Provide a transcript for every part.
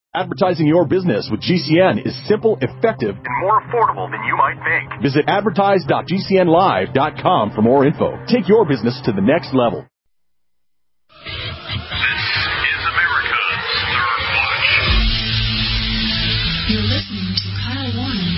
Advertising your business with GCN is simple, effective, and more affordable than you might think. Visit advertise.gcnlive.com for more info. Take your business to the next level. This is America's Third Watch. You're listening to Kyle Warren.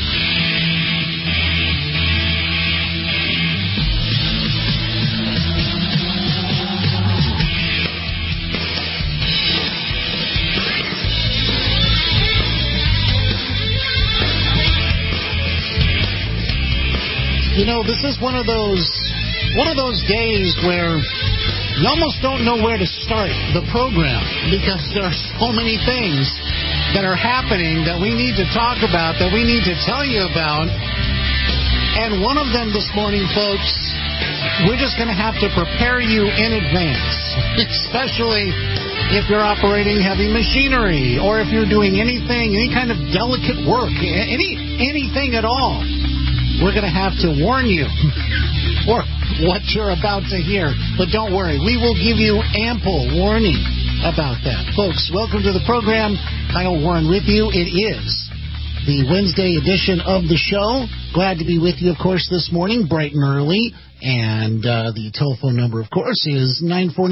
You know, this is one of those days where you almost don't know where to start the program because there are so many things that are happening that we need to talk about, that we need to tell you about. And one of them this morning, folks, we're just going to have to prepare you in advance, especially if you're operating heavy machinery or if you're doing anything, any kind of delicate work, anything at all. We're going to have to warn you for what you're about to hear. But don't worry, we will give you ample warning about that. Folks, welcome to the program. Kyle Warren with you. It is the Wednesday edition of the show. Glad to be with you, of course, this morning, bright and early. And the telephone number, of course, is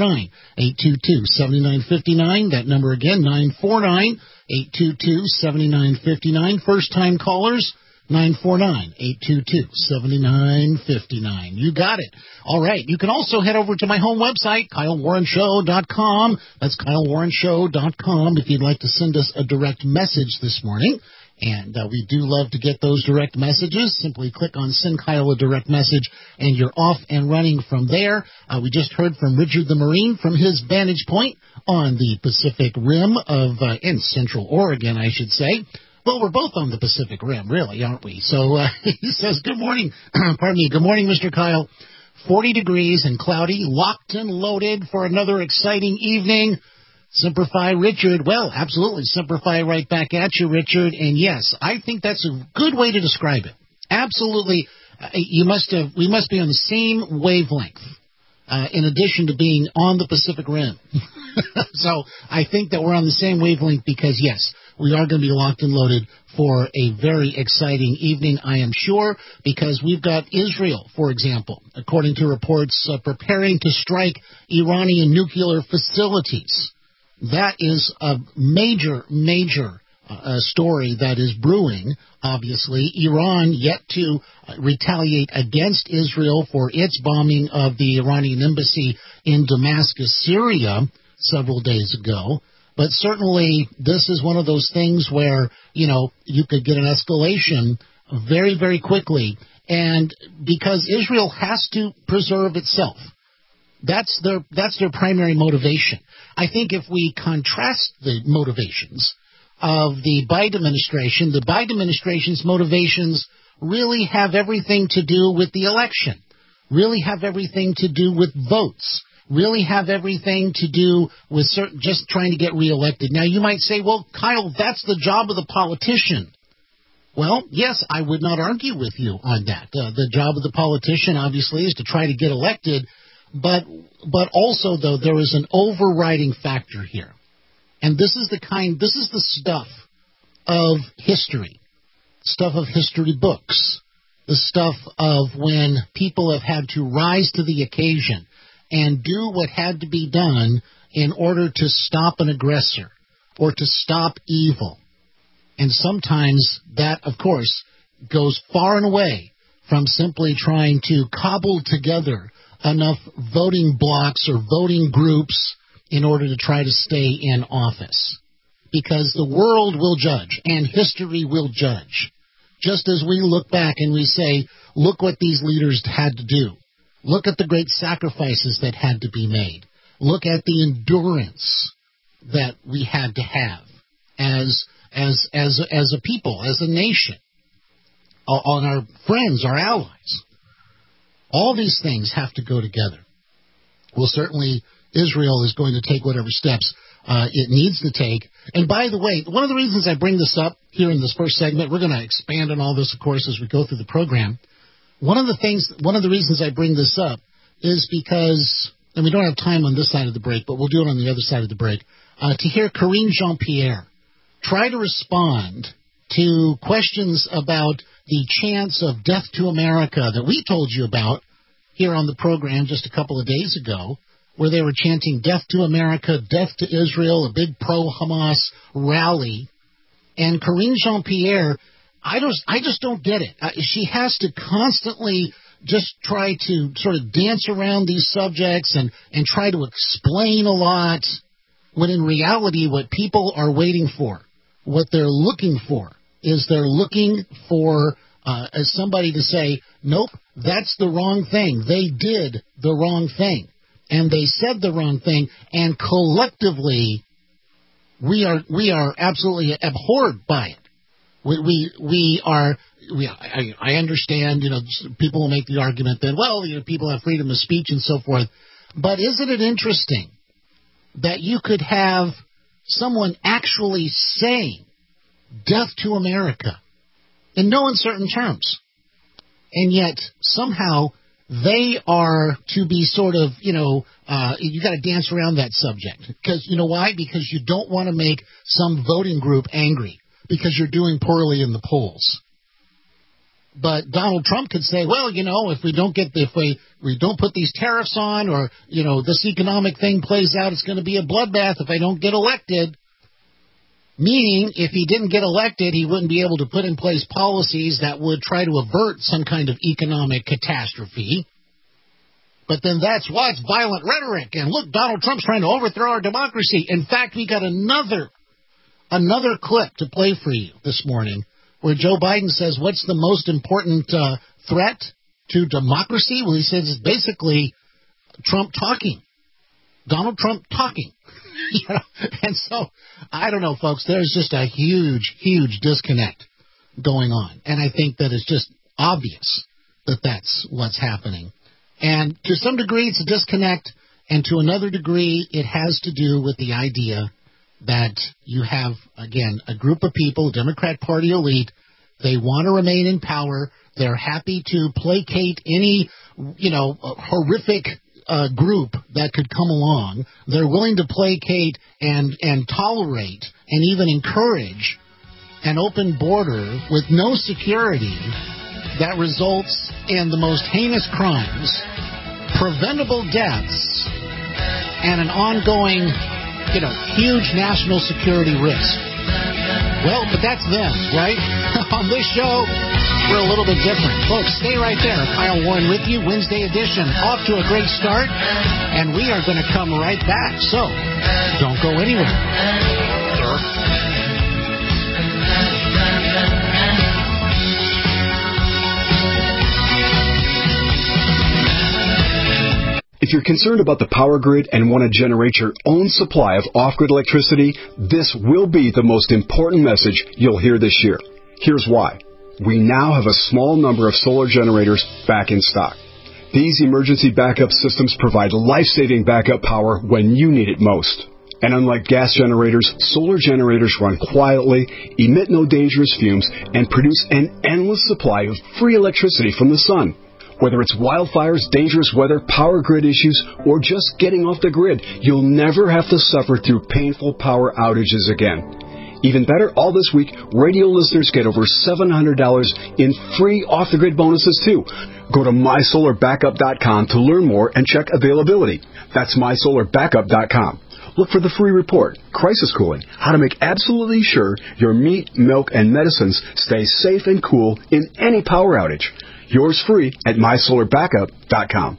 949-822-7959. That number again, 949-822-7959. First-time callers, 949-822-7959. You got it. All right. You can also head over to my home website, KyleWarrenShow.com. That's KyleWarrenShow.com if you'd like to send us a direct message this morning. And we do love to get those direct messages. Simply click on Send Kyle a Direct Message, and you're off and running from there. We just heard from Richard the Marine from his vantage point on the Pacific Rim of, in Central Oregon, I should say. Well, we're both on the Pacific Rim, really, aren't we? So he says, good morning. Pardon me. Good morning, Mr. Kyle. 40 degrees and cloudy, locked and loaded for another exciting evening. Semper Fi, Richard. Well, absolutely. Semper Fi right back at you, Richard. And yes, I think that's a good way to describe it. Absolutely. We must be on the same wavelength, in addition to being on the Pacific Rim. So I think that we're on the same wavelength because, yes, we are going to be locked and loaded for a very exciting evening, I am sure, because we've got Israel, for example, according to reports, preparing to strike Iranian nuclear facilities. That is a major story that is brewing, obviously. Iran yet to retaliate against Israel for its bombing of the Iranian embassy in Damascus, Syria, several days ago. But certainly this is one of those things where, you know, you could get an escalation very, very quickly. And because Israel has to preserve itself, that's their primary motivation. I think if we contrast the motivations of the Biden administration's motivations really have everything to do with the election, really have everything to do with votes, really have everything to do with just trying to get reelected. Now, you might say, well, Kyle, that's the job of the politician. Well, yes, I would not argue with you on that. The job of the politician, obviously, is to try to get elected. But also, though, there is an overriding factor here. And this is the stuff of history books, the stuff of when people have had to rise to the occasion and do what had to be done in order to stop an aggressor or to stop evil. And sometimes that, of course, goes far and away from simply trying to cobble together enough voting blocks or voting groups in order to try to stay in office. Because the world will judge and history will judge. Just as we look back and we say, look what these leaders had to do. Look at the great sacrifices that had to be made. Look at the endurance that we had to have as a people, as a nation, on our friends, our allies. All these things have to go together. Well, certainly Israel is going to take whatever steps it needs to take. And by the way, one of the reasons I bring this up here in this first segment, we're going to expand on all this, of course, as we go through the program. One of the reasons I bring this up is because, and we don't have time on this side of the break, but we'll do it on the other side of the break, to hear Karine Jean-Pierre try to respond to questions about the chants of death to America that we told you about here on the program just a couple of days ago, where they were chanting death to America, death to Israel, a big pro-Hamas rally. And Karine Jean-Pierre, I just don't get it. She has to constantly just try to sort of dance around these subjects and try to explain a lot, when in reality what people are waiting for, what they're looking for, is they're looking for as somebody to say, nope, that's the wrong thing. They did the wrong thing. And they said the wrong thing. And collectively, we are absolutely abhorred by it. I understand, people will make the argument that, well, people have freedom of speech and so forth. But isn't it interesting that you could have someone actually saying death to America in no uncertain terms, and yet somehow they are to be sort of, you got to dance around that subject. Because, you know why? Because you don't want to make some voting group angry because you're doing poorly in the polls. But Donald Trump could say, well, if we don't put these tariffs on, or, this economic thing plays out, it's going to be a bloodbath if I don't get elected. Meaning, if he didn't get elected, he wouldn't be able to put in place policies that would try to avert some kind of economic catastrophe. But then that's why it's violent rhetoric. And look, Donald Trump's trying to overthrow our democracy. In fact, we got another clip to play for you this morning, where Joe Biden says, what's the most important threat to democracy? Well, he says it's basically Trump talking. Donald Trump talking. And so, I don't know, folks, there's just a huge, huge disconnect going on. And I think that it's just obvious that that's what's happening. And to some degree, it's a disconnect. And to another degree, it has to do with the idea that you have, again, a group of people, Democrat Party elite. They want to remain in power. They're happy to placate any, horrific group that could come along. They're willing to placate and tolerate and even encourage an open border with no security that results in the most heinous crimes, preventable deaths, and an ongoing, huge national security risk. Well, but that's them, right? On this show, we're a little bit different. Folks, stay right there. Kyle Warren with you, Wednesday edition. Off to a great start, and we are going to come right back. So, don't go anywhere. If you're concerned about the power grid and want to generate your own supply of off-grid electricity, this will be the most important message you'll hear this year. Here's why. We now have a small number of solar generators back in stock. These emergency backup systems provide life-saving backup power when you need it most. And unlike gas generators, solar generators run quietly, emit no dangerous fumes, and produce an endless supply of free electricity from the sun. Whether it's wildfires, dangerous weather, power grid issues, or just getting off the grid, you'll never have to suffer through painful power outages again. Even better, all this week, radio listeners get over $700 in free off-the-grid bonuses, too. Go to mysolarbackup.com to learn more and check availability. That's mysolarbackup.com. Look for the free report, Crisis Cooling, how to make absolutely sure your meat, milk, and medicines stay safe and cool in any power outage. Yours free at mysolarbackup.com.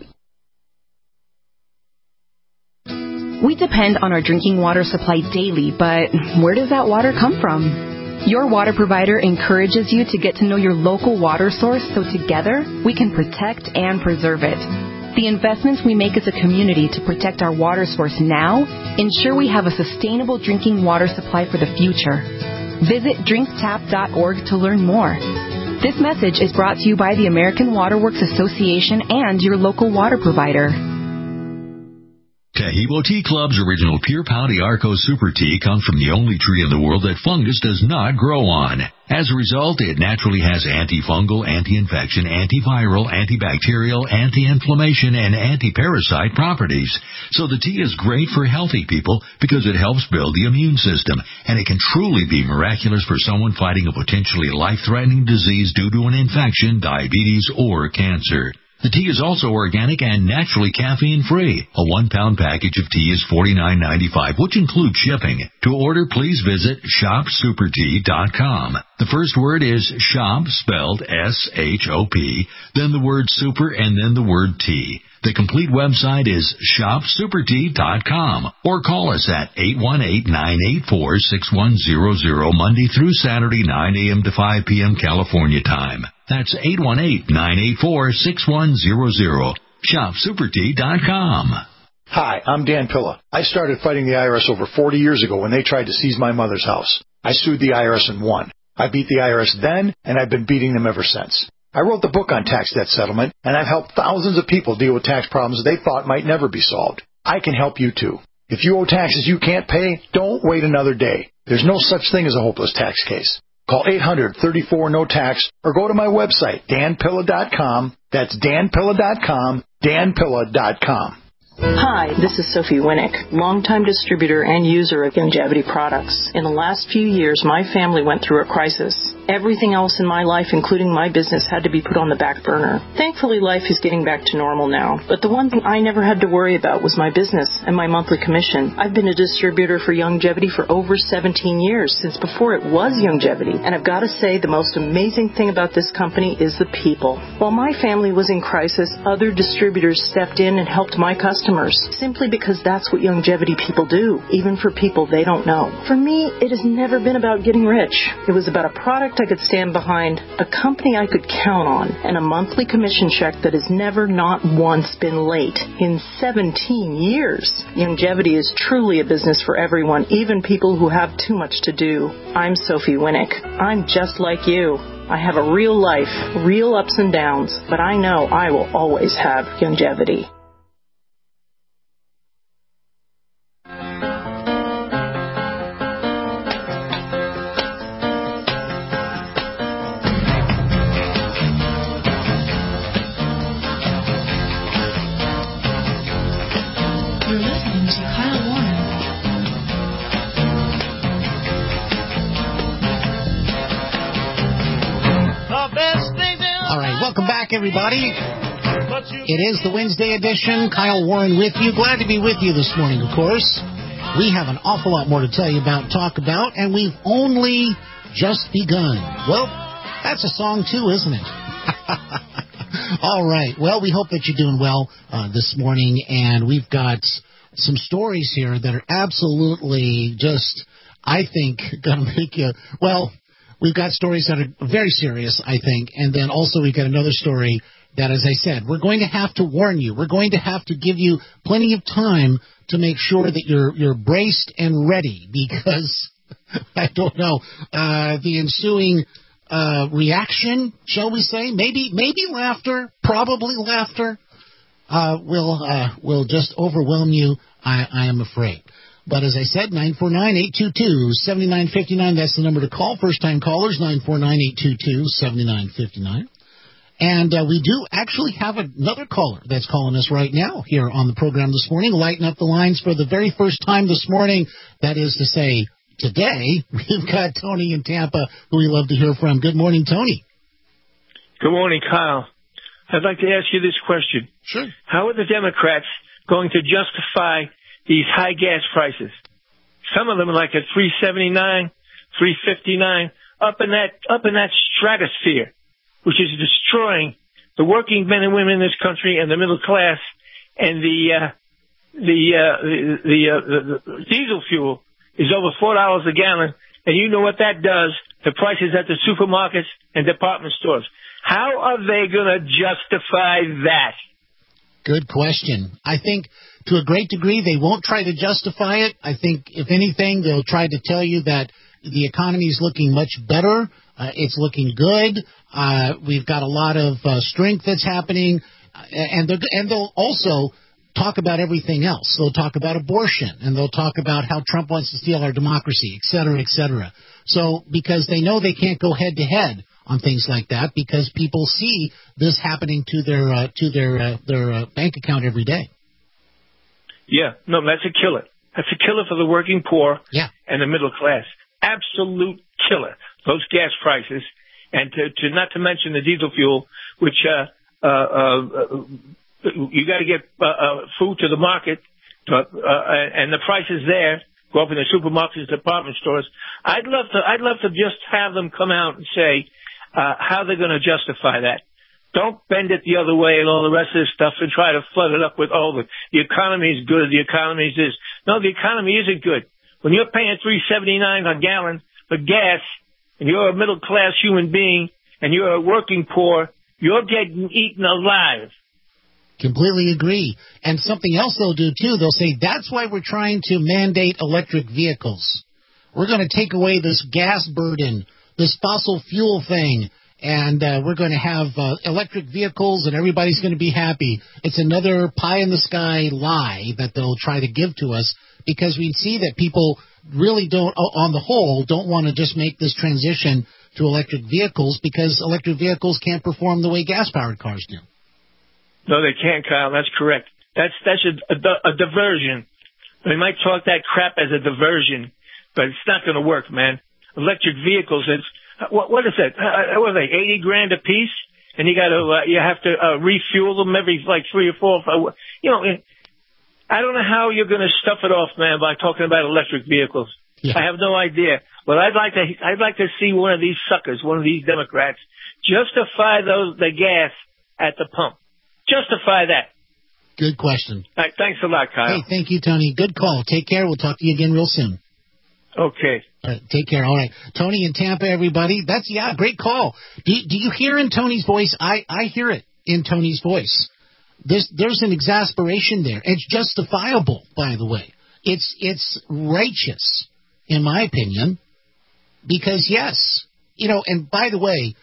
We depend on our drinking water supply daily, but where does that water come from? Your water provider encourages you to get to know your local water source so together we can protect and preserve it. The investments we make as a community to protect our water source now ensure we have a sustainable drinking water supply for the future. Visit drinktap.org to learn more. This message is brought to you by the American Water Works Association and your local water provider. Tahibo Tea Club's original Pure Pau Arco Super Tea comes from the only tree in the world that fungus does not grow on. As a result, it naturally has antifungal, anti-infection, antiviral, antibacterial, anti-inflammation, and anti-parasite properties. So the tea is great for healthy people because it helps build the immune system, and it can truly be miraculous for someone fighting a potentially life-threatening disease due to an infection, diabetes, or cancer. The tea is also organic and naturally caffeine-free. A 1-pound package of tea is $49.95, which includes shipping. To order, please visit shopsupertea.com. The first word is shop, spelled S-H-O-P, then the word super, and then the word tea. The complete website is shopsupertea.com, or call us at 818-984-6100, Monday through Saturday, 9 a.m. to 5 p.m. California time. That's 818-984-6100. ShopSuperTea.com. Hi, I'm Dan Pilla. I started fighting the IRS over 40 years ago when they tried to seize my mother's house. I sued the IRS and won. I beat the IRS then, and I've been beating them ever since. I wrote the book on tax debt settlement, and I've helped thousands of people deal with tax problems they thought might never be solved. I can help you too. If you owe taxes you can't pay, don't wait another day. There's no such thing as a hopeless tax case. Call 800-34-NO-TAX or go to my website, danpilla.com. That's danpilla.com, danpilla.com. Hi, this is Sophie Winnick, longtime distributor and user of Youngevity products. In the last few years, my family went through a crisis. Everything else in my life, including my business, had to be put on the back burner. Thankfully, life is getting back to normal now. But the one thing I never had to worry about was my business and my monthly commission. I've been a distributor for Youngevity for over 17 years, since before it was Youngevity. And I've got to say, the most amazing thing about this company is the people. While my family was in crisis, other distributors stepped in and helped my customers, simply because that's what Youngevity people do, even for people they don't know. For me, it has never been about getting rich. It was about a product I could stand behind, a company I could count on, and a monthly commission check that has never not once been late in 17 years. Youngevity is truly a business for everyone, even people who have too much to do. I'm Sophie Winnick. I'm just like you. I have a real life, real ups and downs, but I know I will always have Youngevity. Welcome back, everybody. It is the Wednesday edition. Kyle Warren with you. Glad to be with you this morning, of course. We have an awful lot more to tell you about, talk about, and we've only just begun. Well, that's a song, too, isn't it? All right. Well, we hope that you're doing well this morning, and we've got some stories here that are absolutely just, I think, going to make you, well, we've got stories that are very serious, I think, and then also we've got another story that, as I said, we're going to have to warn you. We're going to have to give you plenty of time to make sure that you're braced and ready, because, I don't know, the ensuing reaction, shall we say, maybe laughter, probably laughter, will just overwhelm you, I am afraid. But as I said, 949-822-7959, that's the number to call. First-time callers, 949-822-7959. And we do actually have another caller that's calling us right now here on the program this morning, lighting up the lines for the very first time this morning. That is to say, today, we've got Tony in Tampa, who we love to hear from. Good morning, Tony. Good morning, Kyle. I'd like to ask you this question. Sure. How are the Democrats going to justify these high gas prices? Some of them are like at $3.79, $3.59, up in that stratosphere, which is destroying the working men and women in this country and the middle class. And the diesel fuel is over $4 a gallon, and you know what that does to prices at the supermarkets and department stores. How are they going to justify that? Good question. I think to a great degree they won't try to justify it. I think, if anything, they'll try to tell you that the economy is looking much better. It's looking good. We've got a lot of strength that's happening. And they'll also talk about everything else. They'll talk about abortion, and they'll talk about how Trump wants to steal our democracy, et cetera, et cetera. So because they know they can't go head-to-head on things like that because people see this happening to their bank account every day. Yeah, no, that's a killer. That's a killer for the working poor and the middle class. Absolute killer. Those gas prices, and to not to mention the diesel fuel, which you got to get food to the market, and the prices there go up in the supermarkets, department stores. I'd love to just have them come out and say how they're going to justify that. Don't bend it the other way and all the rest of this stuff and try to flood it up with the economy is good, the economy is this. No, the economy isn't good. When you're paying $3.79 a gallon for gas, and you're a middle class human being, and you're a working poor, you're getting eaten alive. Completely agree. And something else they'll do, too, they'll say, that's why we're trying to mandate electric vehicles. We're going to take away this gas burden, this fossil fuel thing, and we're going to have electric vehicles, and everybody's going to be happy. It's another pie-in-the-sky lie that they'll try to give to us, because we see that people really don't, on the whole, don't want to just make this transition to electric vehicles because electric vehicles can't perform the way gas-powered cars do. No, they can't, Kyle. That's correct. That's a diversion. They might talk that crap as a diversion, but it's not going to work, man. Electric vehicles, what is it? What are they, $80,000 a piece? And you have to refuel them every like 3 or 4 or 5. You know, I don't know how you're going to stuff it off, man, by talking about electric vehicles. Yeah. I have no idea. But I'd like to see one of these suckers, one of these Democrats, justify the gas at the pump. Justify that. Good question. All right, thanks a lot, Kyle. Hey, thank you, Tony. Good call. Take care. We'll talk to you again real soon. Okay. All right, take care. All right. Tony in Tampa, everybody. That's, great call. Do you hear in Tony's voice? I hear it in Tony's voice. There's an exasperation there. It's justifiable, by the way. It's righteous, in my opinion, because, yes, and by the way,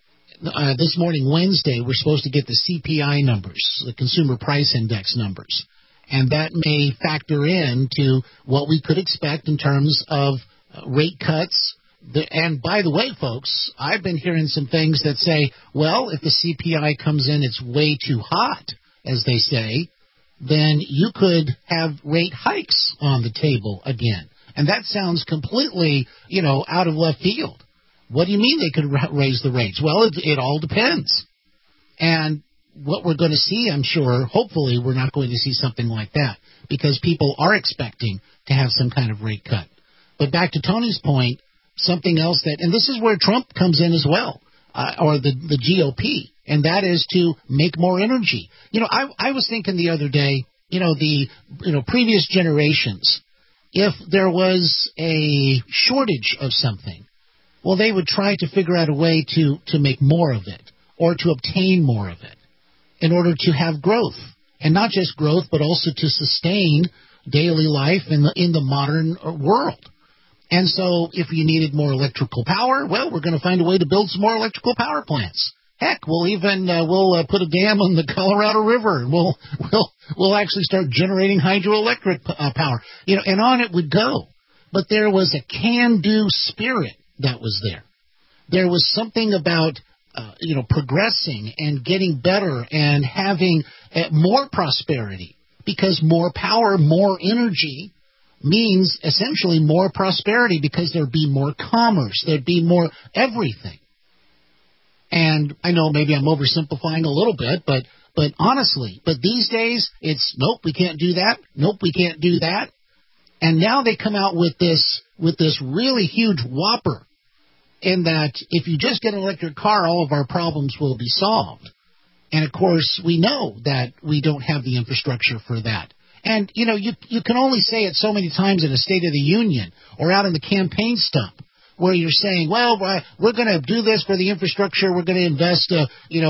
this morning, Wednesday, we're supposed to get the CPI numbers, the Consumer Price Index numbers, and that may factor into what we could expect in terms of rate cuts. And by the way, folks, I've been hearing some things that say, well, if the CPI comes in, it's way too hot, as they say, then you could have rate hikes on the table again. And that sounds completely, out of left field. What do you mean they could raise the rates? Well, it all depends. And what we're going to see, I'm sure, hopefully we're not going to see something like that because people are expecting to have some kind of rate cut. But back to Tony's point, something else and this is where Trump comes in as well, or the GOP, and that is to make more energy. I was thinking the other day, the previous generations, if there was a shortage of something, well, they would try to figure out a way to make more of it or to obtain more of it in order to have growth. And not just growth, but also to sustain daily life in the modern world. And so if you needed more electrical power, well, we're going to find a way to build some more electrical power plants. Heck, we'll even we'll put a dam on the Colorado River, and we'll actually start generating hydroelectric power. And on it would go. But there was a can-do spirit that was there. There was something about, progressing and getting better and having more prosperity, because more power, more energy means essentially more prosperity because there'd be more commerce, there'd be more everything. And I know maybe I'm oversimplifying a little bit, but honestly, these days it's nope, we can't do that. Nope, we can't do that. And now they come out with this really huge whopper in that if you just get an electric car, all of our problems will be solved. And, of course, we know that we don't have the infrastructure for that. And, you can only say it so many times in a State of the Union or out in the campaign stump where you're saying, well, we're going to do this for the infrastructure. We're going to invest, $11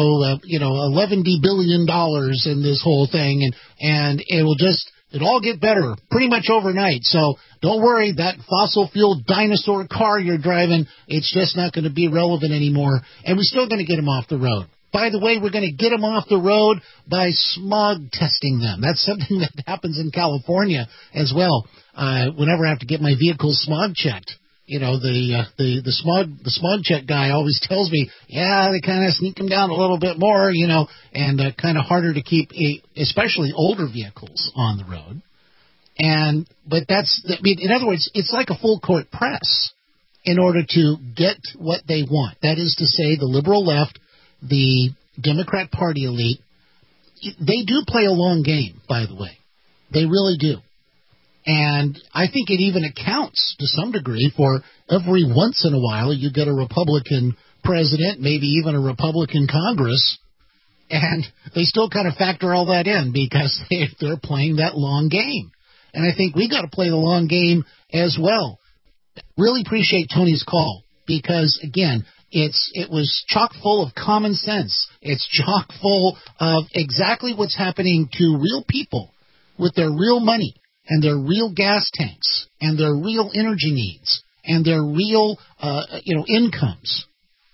billion in this whole thing, and it'll all get better pretty much overnight. So don't worry, that fossil fuel dinosaur car you're driving, it's just not going to be relevant anymore. And we're still going to get them off the road. by the way, we're going to get them off the road by smog testing them. That's something that happens in California as well. Whenever I have to get my vehicle smog checked, the smog check guy always tells me, yeah, they kind of sneak them down a little bit more, and kind of harder to keep, especially older vehicles on the road. But in other words, it's like a full court press in order to get what they want. That is to say, the liberal left, the Democrat Party elite, they do play a long game, by the way. They really do. And I think it even accounts to some degree for every once in a while you get a Republican president, maybe even a Republican Congress, and they still kind of factor all that in because they're playing that long game. And I think we got to play the long game as well. Really appreciate Tony's call because, again, it was chock full of common sense. It's chock full of exactly what's happening to real people with their real money and their real gas tanks and their real energy needs and their real, incomes.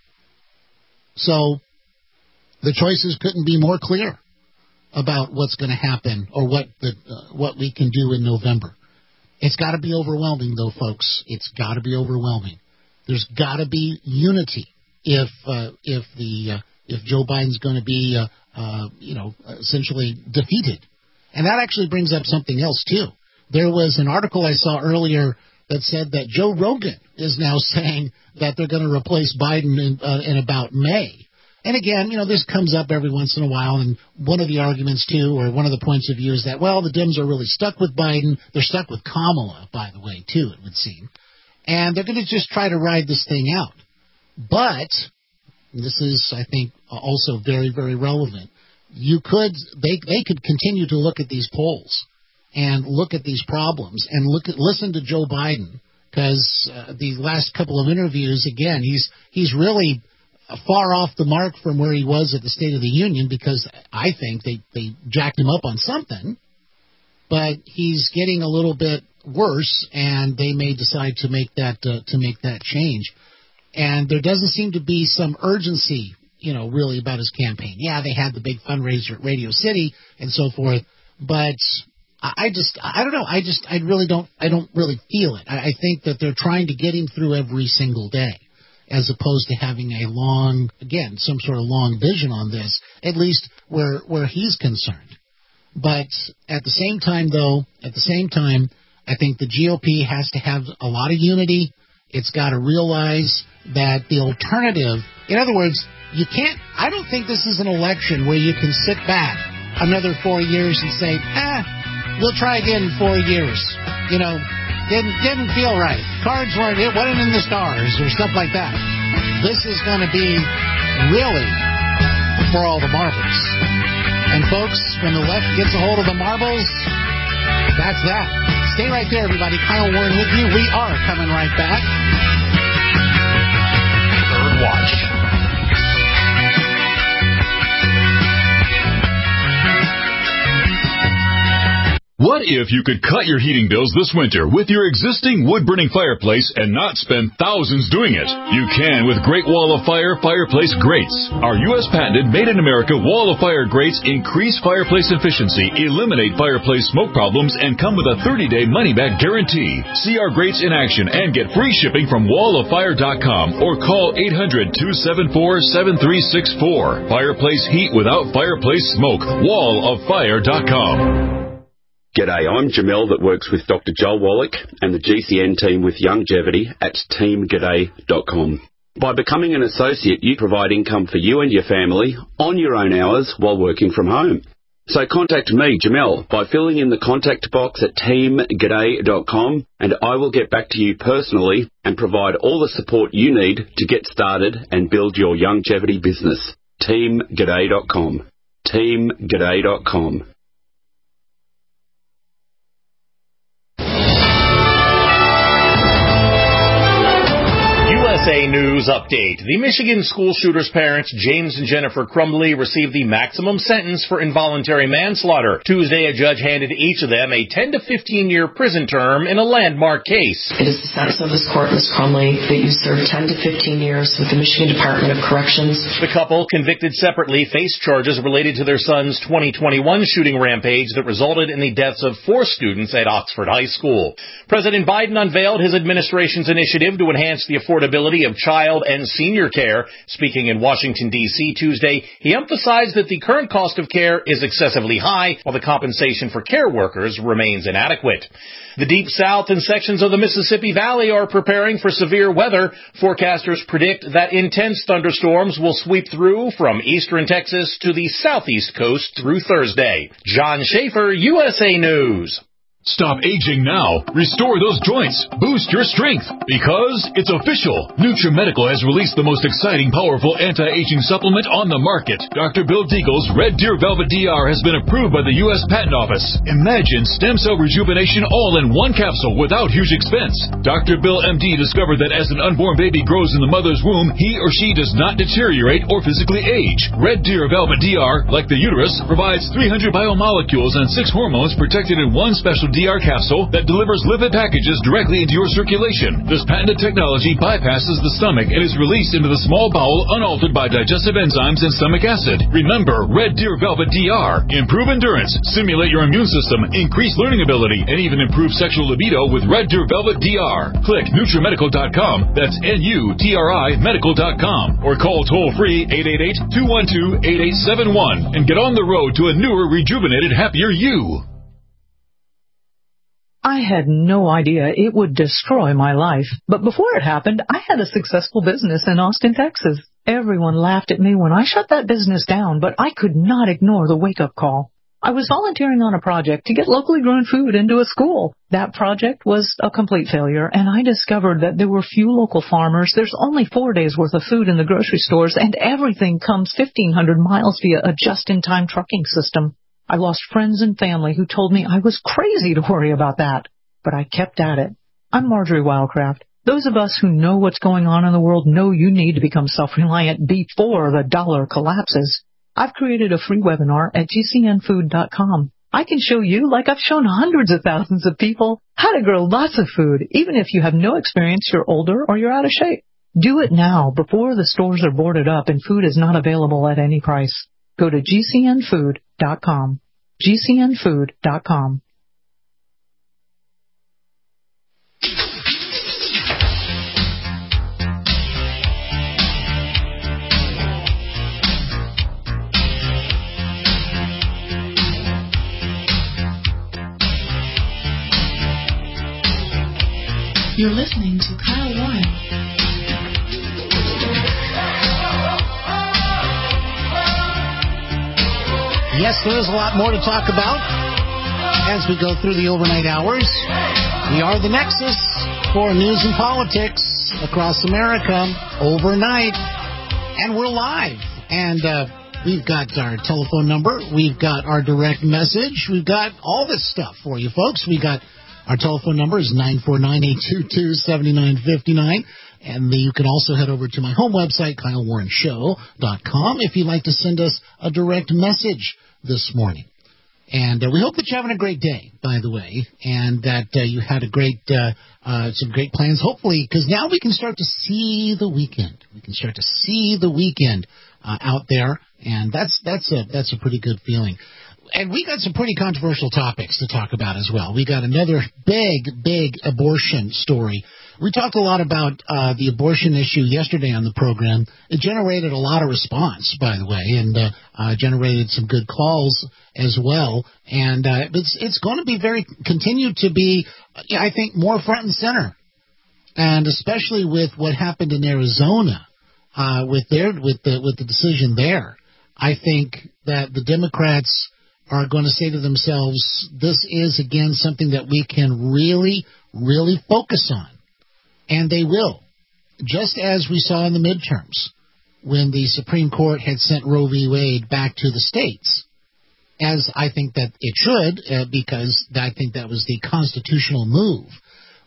So the choices couldn't be more clear about what's going to happen or what we can do in November. It's got to be overwhelming, though, folks. It's got to be overwhelming. There's got to be unity if Joe Biden's going to be essentially defeated. And that actually brings up something else too. There was an article I saw earlier that said that Joe Rogan is now saying that they're going to replace Biden in about May. And again, this comes up every once in a while, and one of the arguments, too, or one of the points of view is that, well, the Dems are really stuck with Biden. They're stuck with Kamala, by the way, too, it would seem. And they're going to just try to ride this thing out. But, this is, I think, also very, very relevant, they could continue to look at these polls and look at these problems and listen to Joe Biden, because the last couple of interviews, again, he's really far off the mark from where he was at the State of the Union, because I think they jacked him up on something, but he's getting a little bit worse, and they may decide to make that change. And there doesn't seem to be some urgency, really about his campaign. Yeah, they had the big fundraiser at Radio City and so forth, but I don't know. I don't really feel it. I think that they're trying to get him through every single day, as opposed to having some sort of long vision on this, at least where he's concerned. But at the same time, I think the GOP has to have a lot of unity. It's got to realize that the alternative, in other words, I don't think this is an election where you can sit back another 4 years and say, we'll try again in 4 years. Didn't feel right. Cards wasn't in the stars or stuff like that. This is going to be really for all the marbles. And folks, when the left gets a hold of the marbles, that's that. Stay right there, everybody. Kyle Warren with you. We are coming right back. Third Watch. What if you could cut your heating bills this winter with your existing wood-burning fireplace and not spend thousands doing it? You can with Great Wall of Fire fireplace grates. Our U.S. patented made-in-America Wall of Fire grates increase fireplace efficiency, eliminate fireplace smoke problems, and come with a 30-day money-back guarantee. See our grates in action and get free shipping from walloffire.com or call 800-274-7364. Fireplace heat without fireplace smoke. walloffire.com. G'day, I'm Jamel that works with Dr. Joel Wallach and the GCN team with Longevity at teamg'day.com. By becoming an associate, you provide income for you and your family on your own hours while working from home. So contact me, Jamel, by filling in the contact box at teamg'day.com, and I will get back to you personally and provide all the support you need to get started and build your longevity business. teamg'day.com. teamg'day.com. USA News Update. The Michigan school shooter's parents, James and Jennifer Crumbly, received the maximum sentence for involuntary manslaughter. Tuesday, a judge handed each of them a 10 to 15-year prison term in a landmark case. It is the sentence of this court, Ms. Crumbly, that you serve 10 to 15 years with the Michigan Department of Corrections. The couple, convicted separately, faced charges related to their son's 2021 shooting rampage that resulted in the deaths of 4 students at Oxford High School. President Biden unveiled his administration's initiative to enhance the affordability of child and senior care. Speaking in Washington, D.C. Tuesday, he emphasized that the current cost of care is excessively high, while the compensation for care workers remains inadequate. The Deep South and sections of the Mississippi Valley are preparing for severe weather. Forecasters predict that intense thunderstorms will sweep through from eastern Texas to the southeast coast through Thursday. John Schaefer, USA News. Stop aging now. Restore those joints. Boost your strength. Because it's official. NutriMedical has released the most exciting, powerful anti-aging supplement on the market. Dr. Bill Deagle's Red Deer Velvet DR has been approved by the U.S. Patent Office. Imagine stem cell rejuvenation all in one capsule without huge expense. Dr. Bill MD discovered that as an unborn baby grows in the mother's womb, he or she does not deteriorate or physically age. Red Deer Velvet DR, like the uterus, provides 300 biomolecules and 6 hormones protected in one special DR capsule that delivers lipid packages directly into your circulation. This patented technology bypasses the stomach and is released into the small bowel unaltered by digestive enzymes and stomach acid. Remember, Red Deer Velvet DR. Improve endurance, stimulate your immune system, increase learning ability, and even improve sexual libido with Red Deer Velvet DR. Click NutriMedical.com, that's NUTRI Medical.com, or call toll-free 888-212-8871 and get on the road to a newer, rejuvenated, happier you. I had no idea it would destroy my life. But before it happened, I had a successful business in Austin, Texas. Everyone laughed at me when I shut that business down, but I could not ignore the wake-up call. I was volunteering on a project to get locally grown food into a school. That project was a complete failure, and I discovered that there were few local farmers. There's only 4 days' worth of food in the grocery stores, and everything comes 1,500 miles via a just-in-time trucking system. I lost friends and family who told me I was crazy to worry about that. But I kept at it. I'm Marjorie Wildcraft. Those of us who know what's going on in the world know you need to become self-reliant before the dollar collapses. I've created a free webinar at gcnfood.com. I can show you, like I've shown hundreds of thousands of people, how to grow lots of food, even if you have no experience, you're older, or you're out of shape. Do it now, before the stores are boarded up and food is not available at any price. Go to gcnfood.com. gcnfood.com. You're listening to Kyle Warren. Yes, there is a lot more to talk about as we go through the overnight hours. We are the nexus for news and politics across America overnight, and we're live. And we've got our telephone number. We've got our direct message. We've got all this stuff for you, folks. We got our telephone number is 949-822-7959. And you can also head over to my home website, KyleWarrenShow.com, if you'd like to send us a direct message this morning. And we hope that you're having a great day, by the way, and that you had some great plans, hopefully, because now we can start to see the weekend. We can start to see the weekend out there, and that's a pretty good feeling. And we got some pretty controversial topics to talk about as well. We got another big abortion story. We talked a lot about the abortion issue yesterday on the program. It generated a lot of response, by the way, and generated some good calls as well. And it's going to be continue to be, I think, more front and center, and especially with what happened in Arizona with the decision there. I think that the Democrats are going to say to themselves, this is, again, something that we can really, really focus on. And they will, just as we saw in the midterms when the Supreme Court had sent Roe v. Wade back to the states, as I think that it should, because I think that was the constitutional move.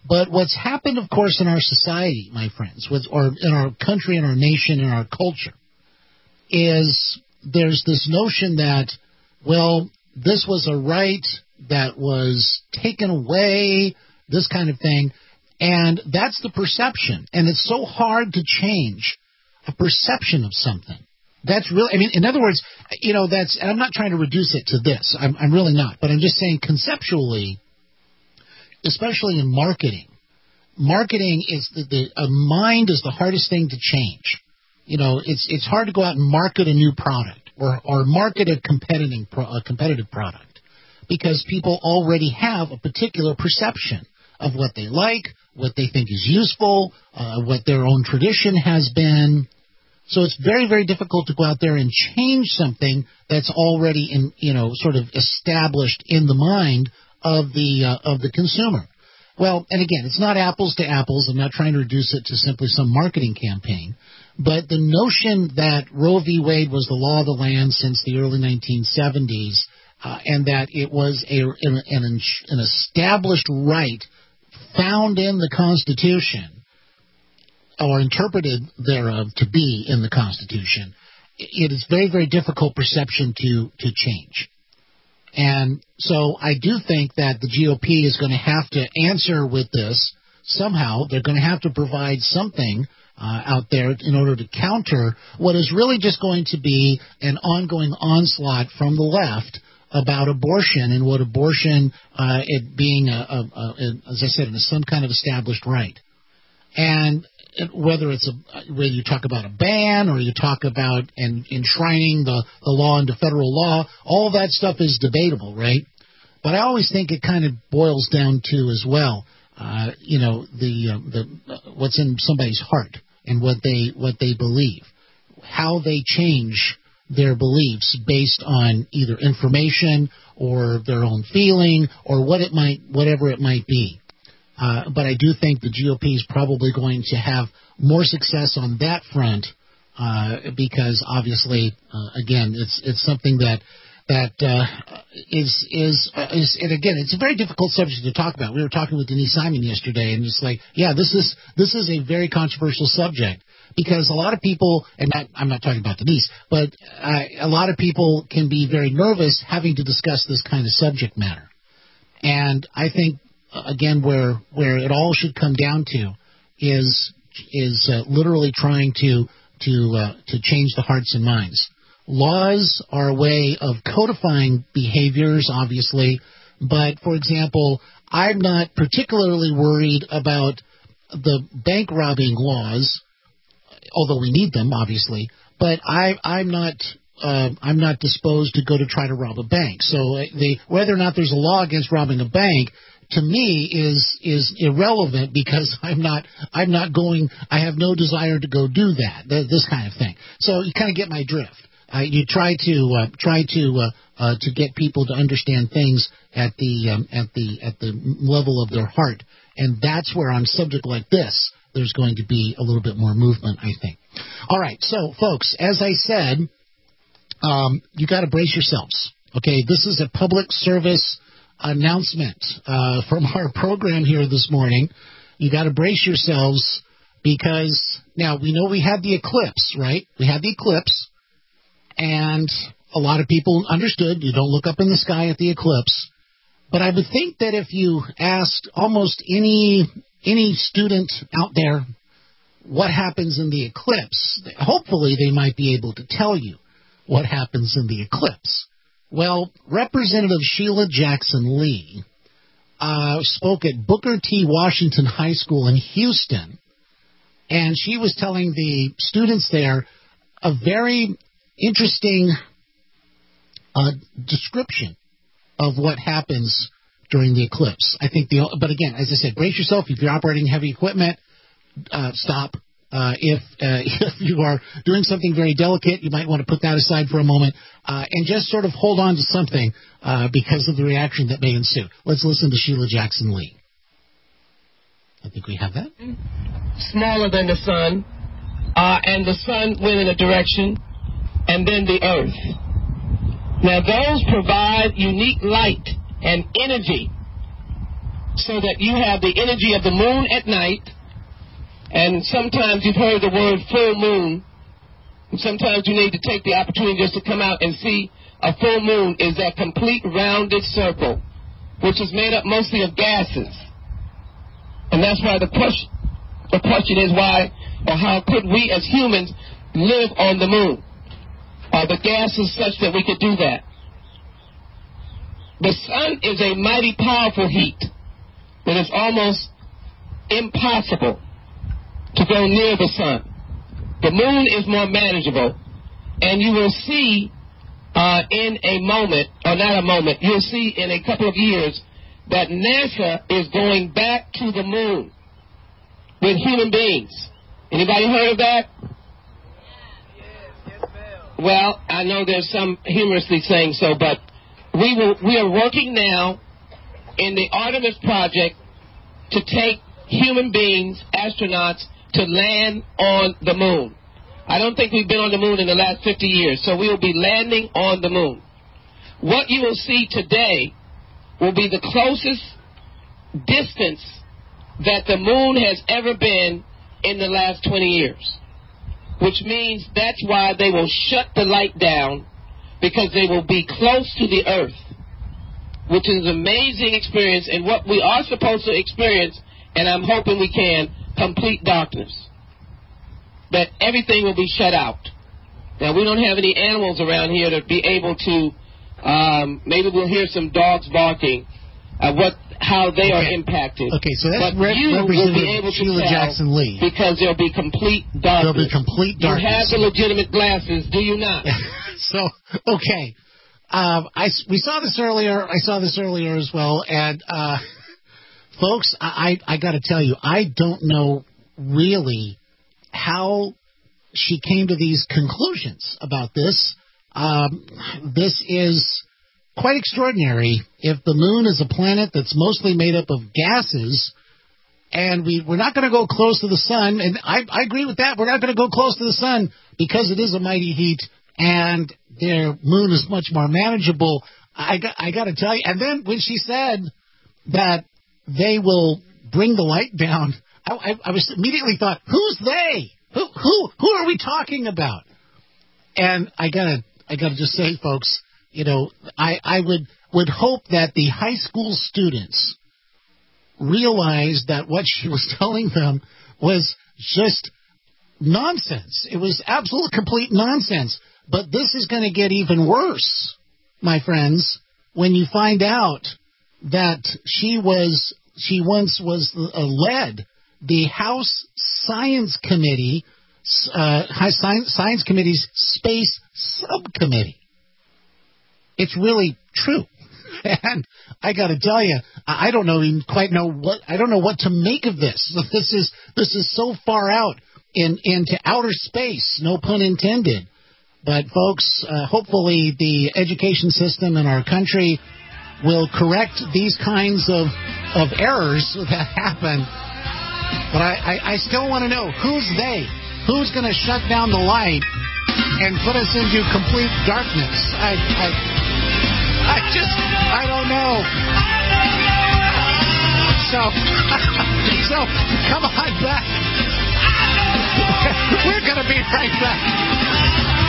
But what's happened, of course, in our society, my friends, or in our country, in our nation, in our culture, is there's this notion that, well, this was a right that was taken away, this kind of thing, and that's the perception. And it's so hard to change a perception of something. That's really, I mean, in other words, that's, and I'm not trying to reduce it to this. I'm really not. But I'm just saying conceptually, especially in marketing is a mind is the hardest thing to change. It's hard to go out and market a new product or market a competitive product because people already have a particular perception of what they like, what they think is useful, what their own tradition has been. So it's very, very difficult to go out there and change something that's already sort of established in the mind of the consumer. Well, and again, it's not apples to apples. I'm not trying to reduce it to simply some marketing campaign. But the notion that Roe v. Wade was the law of the land since the early 1970s, and that it was an established right found in the Constitution, or interpreted thereof to be in the Constitution, it is very, very difficult perception to change. And so I do think that the GOP is going to have to answer with this somehow. They're going to have to provide something out there in order to counter what is really just going to be an ongoing onslaught from the left about abortion and what abortion, it being, as I said, some kind of established right. And whether you talk about a ban or you talk about enshrining the law into federal law, all that stuff is debatable, right? But I always think it kind of boils down to as well, what's in somebody's heart and what they believe, how they change their beliefs based on either information or their own feeling or whatever it might be. But I do think the GOP is probably going to have more success on that front because obviously, again, it's something that is and again, it's a very difficult subject to talk about. We were talking with Denise Simon yesterday, and it's like, yeah, this is a very controversial subject because a lot of people, and I'm not talking about Denise, but a lot of people can be very nervous having to discuss this kind of subject matter, and I think. Again, where it all should come down to is literally trying to change the hearts and minds. Laws are a way of codifying behaviors, obviously, but for example, I'm not particularly worried about the bank robbing laws, although we need them, obviously. But I'm not disposed to go to try to rob a bank. So whether or not there's a law against robbing a bank, to me is irrelevant because I have no desire to go do that, this kind of thing. So you kind of get my drift. You try to get people to understand things at the level of their heart, and that's where on a subject like this, there's going to be a little bit more movement, I think. All right, so folks, as I said, you got to brace yourselves. Okay, this is a public service announcement from our program here this morning. You got to brace yourselves because now we know we had the eclipse, right? We had the eclipse, and a lot of people understood you don't look up in the sky at the eclipse. But I would think that if you asked almost any student out there what happens in the eclipse, hopefully they might be able to tell you what happens in the eclipse. Well, Representative Sheila Jackson Lee spoke at Booker T. Washington High School in Houston, and she was telling the students there a very interesting description of what happens during the eclipse. I think but again, as I said, brace yourself. If you're operating heavy equipment, stop. If you are doing something very delicate, you might want to put that aside for a moment and just sort of hold on to something because of the reaction that may ensue. Let's listen to Sheila Jackson Lee. I think we have that. Smaller than the sun, and the sun went in a direction, and then the earth. Now those provide unique light and energy so that you have the energy of the moon at night. And sometimes you've heard the word full moon. And sometimes you need to take the opportunity just to come out and see a full moon is that complete rounded circle, which is made up mostly of gases. And that's why the question is why or how could we as humans live on the moon? Are the gases such that we could do that? The sun is a mighty powerful heat that is almost impossible to go near the sun. The moon is more manageable, and you will see in a moment, or not a moment, you'll see in a couple of years that NASA is going back to the moon with human beings. Anybody heard of that? Well, I know there's some humorously saying so, but we are working now in the Artemis project to take human beings, astronauts, to land on the moon. I don't think we've been on the moon in the last 50 years, so we will be landing on the moon. What you will see today will be the closest distance that the moon has ever been in the last 20 years, which means that's why they will shut the light down, because they will be close to the Earth, which is an amazing experience, and what we are supposed to experience, and I'm hoping we can, complete darkness. That everything will be shut out. Now, we don't have any animals around here to be able to, maybe we'll hear some dogs barking, how they are impacted. Okay, so that's but you will be able to Sheila tell Jackson Lee. Because there'll be complete darkness. There'll be complete darkness. You have the legitimate glasses, do you not? So, okay. We saw this earlier. I saw this earlier as well. And, folks, I got to tell you, I don't know really how she came to these conclusions about this. This is quite extraordinary. If the moon is a planet that's mostly made up of gases, and we're not going to go close to the sun, and I agree with that. We're not going to go close to the sun because it is a mighty heat, and their moon is much more manageable. I got to tell you. And then when she said that they will bring the light down, I was immediately thought, who's they? Who are we talking about? And I gotta just say, folks, you know, I would hope that the high school students realized that what she was telling them was just nonsense. It was absolute complete nonsense. But this is going to get even worse, my friends, when you find out that she once led the House Science Committee, Science Committee's Space Subcommittee. It's really true. And I got to tell you, I don't know what to make of this. This is so far out into outer space, no pun intended. But folks, hopefully the education system in our country will correct these kinds of errors that happen. But I still want to know, who's they? Who's going to shut down the light and put us into complete darkness? I don't know. So come on back. We're going to be right back.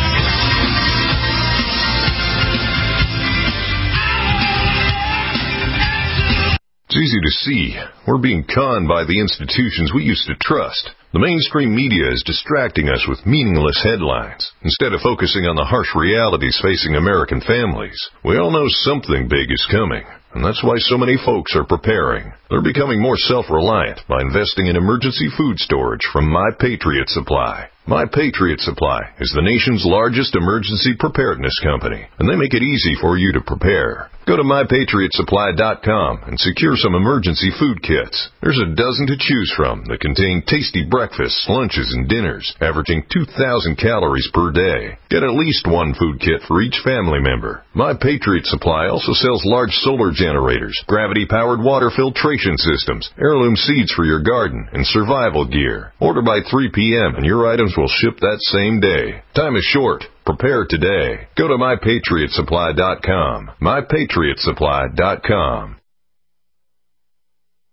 It's easy to see. We're being conned by the institutions we used to trust. The mainstream media is distracting us with meaningless headlines, instead of focusing on the harsh realities facing American families. We all know something big is coming, and that's why so many folks are preparing. They're becoming more self-reliant by investing in emergency food storage from My Patriot Supply. My Patriot Supply is the nation's largest emergency preparedness company, and they make it easy for you to prepare. Go to MyPatriotSupply.com and secure some emergency food kits. There's a dozen to choose from that contain tasty breakfasts, lunches, and dinners, averaging 2,000 calories per day. Get at least one food kit for each family member. My Patriot Supply also sells large solar generators, gravity-powered water filtration systems, heirloom seeds for your garden, and survival gear. Order by 3 p.m. and your items will ship that same day. Time is short. Prepare today. Go to MyPatriotSupply.com. MyPatriotSupply.com.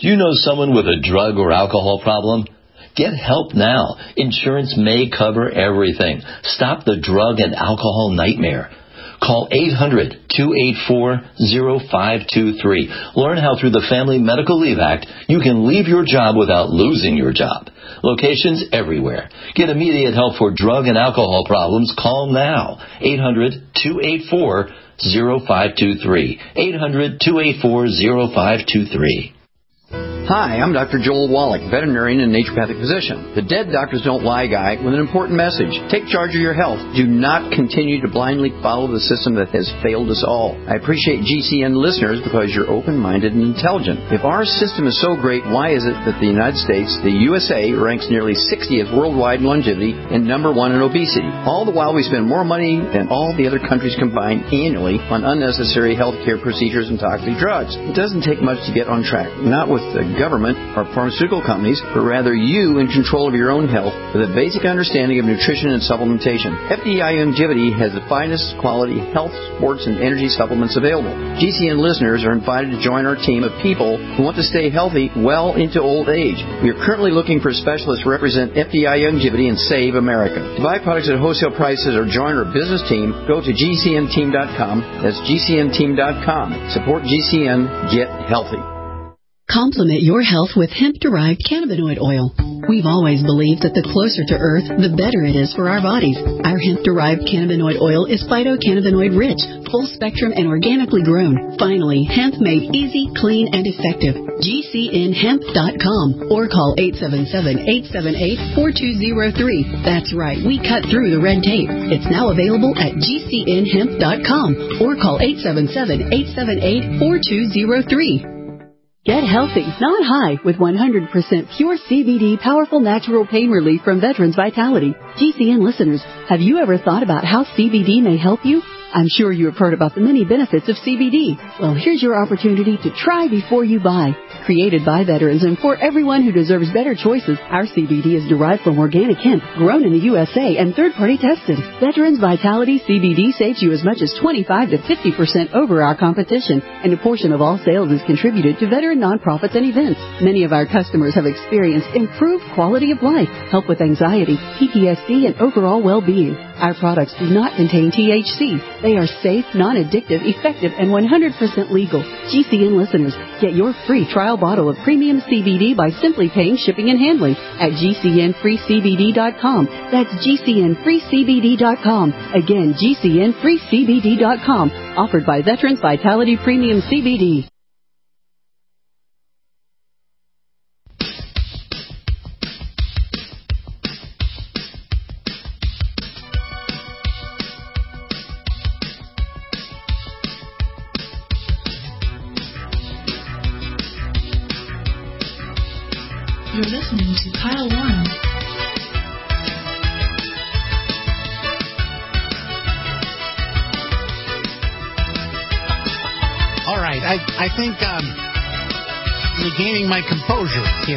Do you know someone with a drug or alcohol problem? Get help now. Insurance may cover everything. Stop the drug and alcohol nightmare. Call 800-284-0523. Learn how through the Family Medical Leave Act, you can leave your job without losing your job. Locations everywhere. Get immediate help for drug and alcohol problems. Call now. 800-284-0523. 800-284-0523. Hi, I'm Dr. Joel Wallach, veterinarian and naturopathic physician. The Dead Doctors Don't Lie guy with an important message. Take charge of your health. Do not continue to blindly follow the system that has failed us all. I appreciate GCN listeners because you're open-minded and intelligent. If our system is so great, why is it that the United States, the USA, ranks nearly 60th worldwide in longevity and number 1 in obesity? All the while we spend more money than all the other countries combined annually on unnecessary health care procedures and toxic drugs. It doesn't take much to get on track. Not with the government or pharmaceutical companies, but rather you in control of your own health with a basic understanding of nutrition and supplementation. FDI Longevity has the finest quality health, sports, and energy supplements available. GCN listeners are invited to join our team of people who want to stay healthy well into old age. We are currently looking for specialists to represent FDI Longevity and Save America. To buy products at wholesale prices or join our business team, go to GCNteam.com. That's GCNteam.com. Support GCN. Get healthy. Complement your health with hemp-derived cannabinoid oil. We've always believed that the closer to Earth, the better it is for our bodies. Our hemp-derived cannabinoid oil is phytocannabinoid-rich, full-spectrum, and organically grown. Finally, hemp made easy, clean, and effective. GCNhemp.com or call 877-878-4203. That's right, we cut through the red tape. It's now available at GCNhemp.com or call 877-878-4203. Get healthy, not high, with 100% pure CBD powerful natural pain relief from Veterans Vitality. GCN listeners, have you ever thought about how CBD may help you? I'm sure you have heard about the many benefits of CBD. Well, here's your opportunity to try before you buy. Created by veterans and for everyone who deserves better choices, our CBD is derived from organic hemp, grown in the USA and third-party tested. Veterans Vitality CBD saves you as much as 25 to 50% over our competition, and a portion of all sales is contributed to veteran nonprofits and events. Many of our customers have experienced improved quality of life, help with anxiety, PTSD, and overall well-being. Our products do not contain THC. They are safe, non-addictive, effective, and 100% legal. GCN listeners, get your free trial bottle of premium CBD by simply paying shipping and handling at GCNFreeCBD.com. That's GCNFreeCBD.com. Again, GCNFreeCBD.com. Offered by Veterans Vitality Premium CBD. You're listening to Kyle Warren. All right, I think regaining my composure here.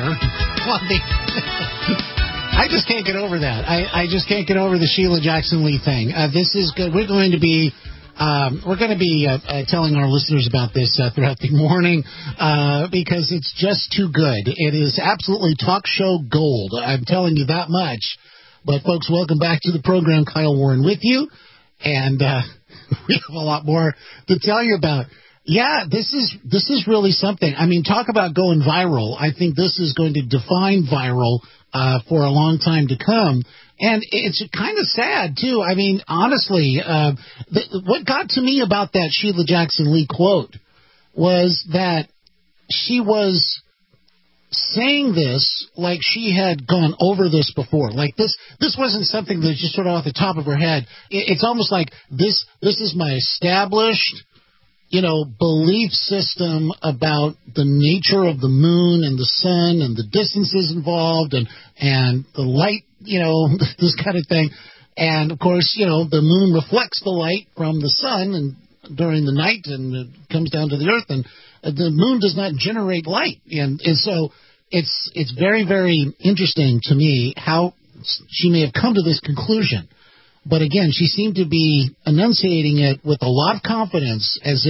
I just can't get over that. I just can't get over the Sheila Jackson Lee thing. This is good. We're going to be telling our listeners about this throughout the morning because it's just too good. It is absolutely talk show gold. I'm telling you that much. But, folks, welcome back to the program. Kyle Warren with you. And we have a lot more to tell you about. Yeah, this is really something. I mean, talk about going viral. I think this is going to define viral for a long time to come. And it's kind of sad, too. I mean, honestly, what got to me about that Sheila Jackson Lee quote was that she was saying this like she had gone over this before. Like this wasn't something that was just sort of off the top of her head. It's almost like this is my established, belief system about the nature of the moon and the sun and the distances involved and the light, this kind of thing. And, of course, the moon reflects the light from the sun and during the night and it comes down to the earth. And the moon does not generate light. And so it's very, very interesting to me how she may have come to this conclusion. But again, she seemed to be enunciating it with a lot of confidence, as if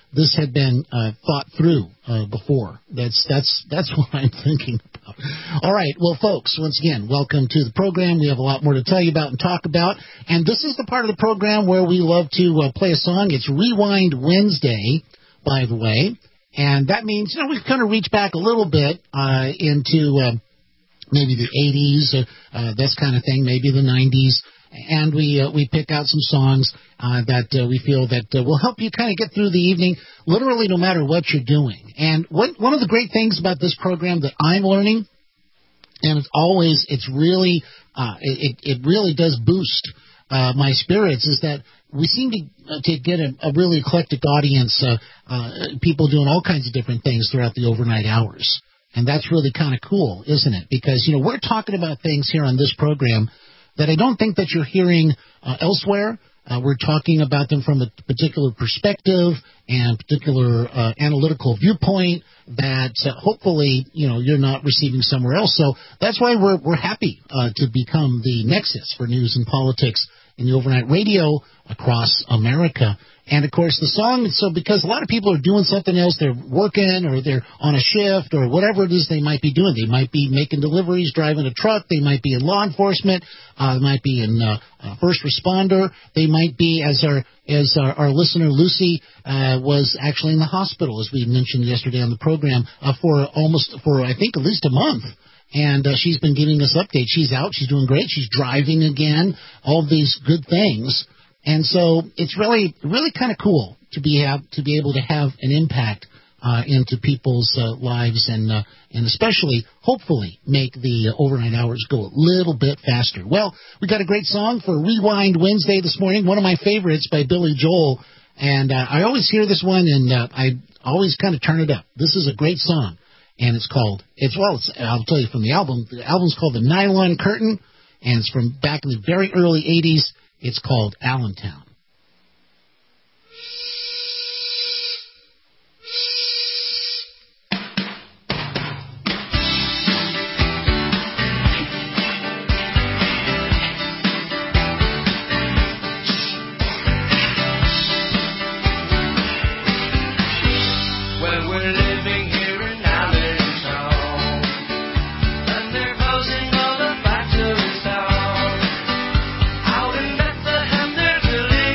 this had been thought through before. That's what I'm thinking about. All right, well, folks, once again, welcome to the program. We have a lot more to tell you about and talk about, and this is the part of the program where we love to play a song. It's Rewind Wednesday, by the way, and that means, we've kind of reached back a little bit into maybe the 80s, this kind of thing, maybe the 90s, and we pick out some songs that we feel that will help you kind of get through the evening, literally no matter what you're doing. And one of the great things about this program that I'm learning, and it really does boost my spirits, is that we seem to get a really eclectic audience, people doing all kinds of different things throughout the overnight hours. And that's really kind of cool, isn't it? Because, we're talking about things here on this program that I don't think that you're hearing elsewhere. We're talking about them from a particular perspective and particular analytical viewpoint that hopefully, you're not receiving somewhere else. So that's why we're happy to become the nexus for news and politics in the overnight radio across America. And, of course, the song, so because a lot of people are doing something else, they're working or they're on a shift or whatever it is they might be doing. They might be making deliveries, driving a truck. They might be in law enforcement. They might be in first responder. They might be, as our listener Lucy was actually in the hospital, as we mentioned yesterday on the program, for I think at least a month. And she's been giving us updates. She's out. She's doing great. She's driving again. All these good things. And so it's really, really kind of cool to be able to have an impact into people's lives and especially, hopefully, make the overnight hours go a little bit faster. Well, we got a great song for Rewind Wednesday this morning, one of my favorites by Billy Joel. And I always hear this one, and I always kind of turn it up. This is a great song, and I'll tell you from the album. The album's called The Nylon Curtain, and it's from back in the very early 80s. It's called Allentown. Out in Bethlehem, they're building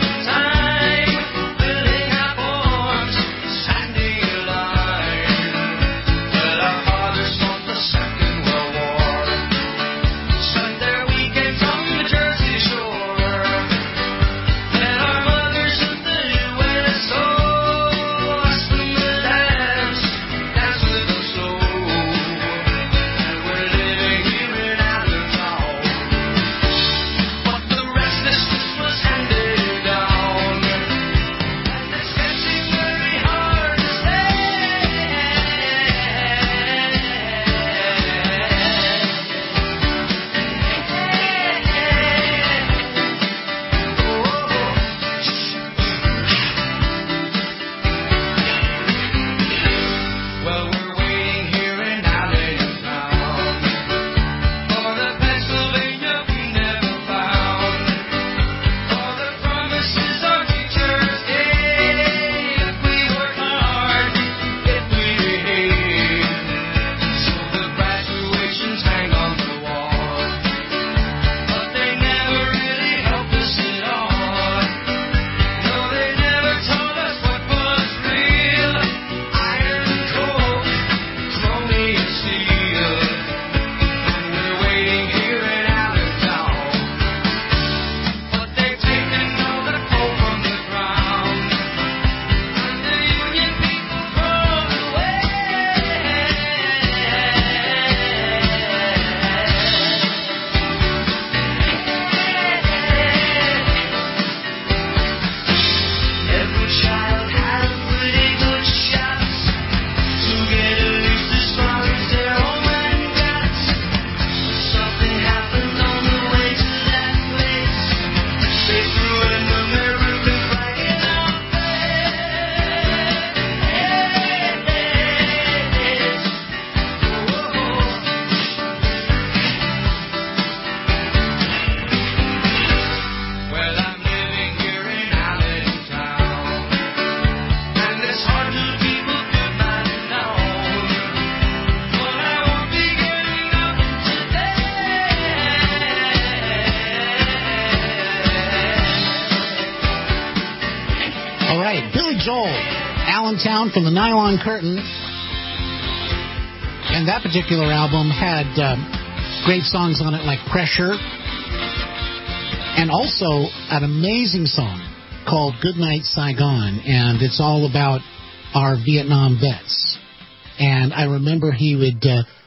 Joel, Allentown from the Nylon Curtain. And that particular album had great songs on it like Pressure. And also an amazing song called Goodnight Saigon. And it's all about our Vietnam vets. And I remember he would,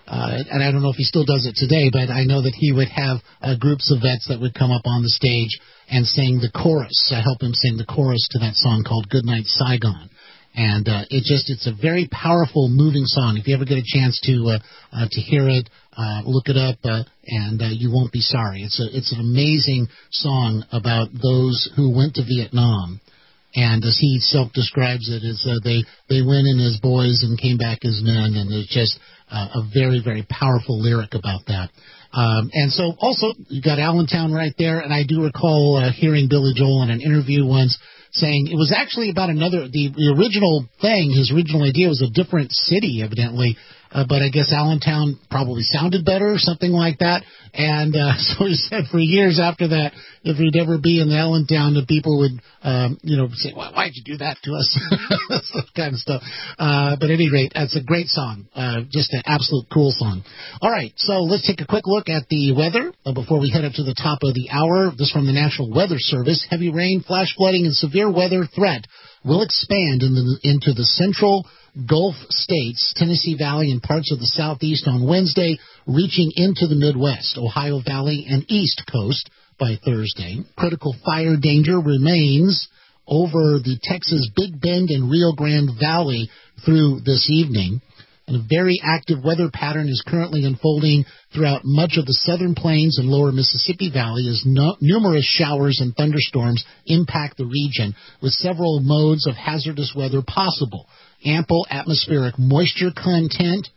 and I don't know if he still does it today, but I know that he would have groups of vets that would come up on the stage and sing the chorus. I help him sing the chorus to that song called Goodnight Saigon. And it's a very powerful, moving song. If you ever get a chance to hear it, look it up, and you won't be sorry. It's an amazing song about those who went to Vietnam. And as he self-describes it, is they went in as boys and came back as men, and there's just a very, very powerful lyric about that. And so also, you got Allentown right there, and I do recall hearing Billy Joel in an interview once saying it was actually about the original thing, his original idea was a different city, evidently, but I guess Allentown probably sounded better or something like that. And so he said for years after that, if he'd ever be in Allentown, the people would, say, why'd you do that to us? That kind of stuff. But at any rate, that's a great song. Just an absolute cool song. All right, so let's take a quick look at the weather before we head up to the top of the hour. This from the National Weather Service. Heavy rain, flash flooding, and severe weather threat will expand into the central Gulf states, Tennessee Valley, and parts of the southeast on Wednesday, reaching into the Midwest, Ohio Valley, and East Coast by Thursday. Critical fire danger remains over the Texas Big Bend and Rio Grande Valley through this evening. And a very active weather pattern is currently unfolding throughout much of the southern plains and lower Mississippi Valley as numerous showers and thunderstorms impact the region, with several modes of hazardous weather possible. Ample atmospheric moisture content,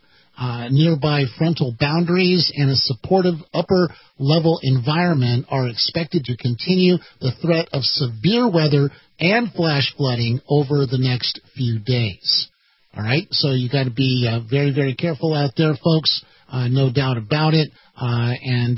nearby frontal boundaries, and a supportive upper-level environment are expected to continue the threat of severe weather and flash flooding over the next few days. All right, so you got to be very, very careful out there, folks. No doubt about it, and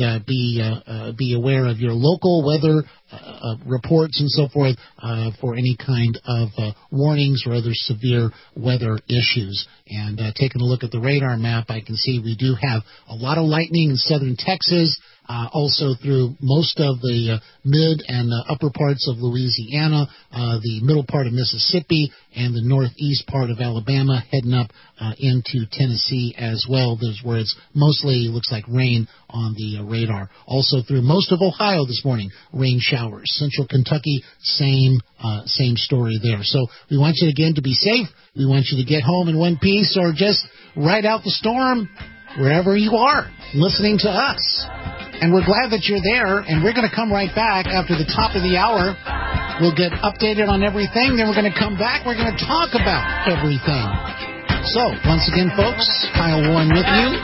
be aware of your local weather reports and so forth for any kind of warnings or other severe weather issues. And taking a look at the radar map, I can see we do have a lot of lightning in southern Texas. Also through most of the mid and upper parts of Louisiana, the middle part of Mississippi, and the northeast part of Alabama, heading up into Tennessee as well. There's where it's mostly looks like rain on the radar. Also through most of Ohio this morning, rain showers. Central Kentucky, same story there. So we want you again to be safe. We want you to get home in one piece or just ride out the storm wherever you are listening to us. And we're glad that you're there, and we're going to come right back after the top of the hour. We'll get updated on everything, then we're going to come back. We're going to talk about everything. So, once again, folks, Kyle Warren with you.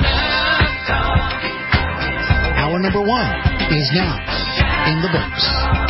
Hour number 1 is now in the books.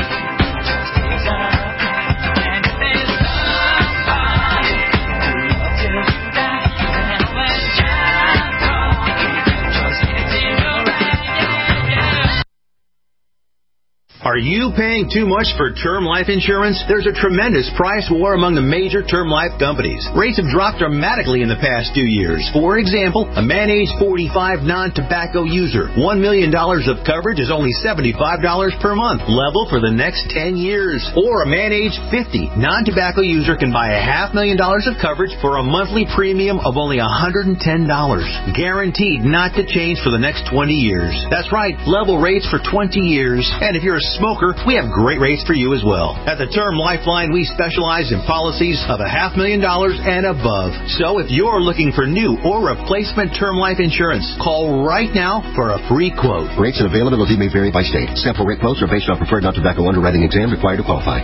Are you paying too much for term life insurance? There's a tremendous price war among the major term life companies. Rates have dropped dramatically in the past 2 years. For example, a man age 45 non-tobacco user, $1 million of coverage is only $75 per month, level for the next 10 years. Or a man age 50 non-tobacco user can buy $500,000 of coverage for a monthly premium of only $110, guaranteed not to change for the next 20 years. That's right, level rates for 20 years. And if you're a smoker, we have great rates for you as well. At the Term Lifeline, we specialize in policies of $500,000 and above. So if you're looking for new or replacement term life insurance, call right now for a free quote. Rates and availability may vary by state. Sample rate quotes are based on preferred non-tobacco underwriting exam required to qualify.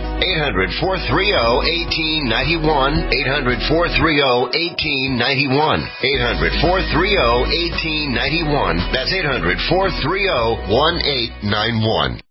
800-430-1891. 800-430-1891. 800-430-1891. That's 800-430-1891.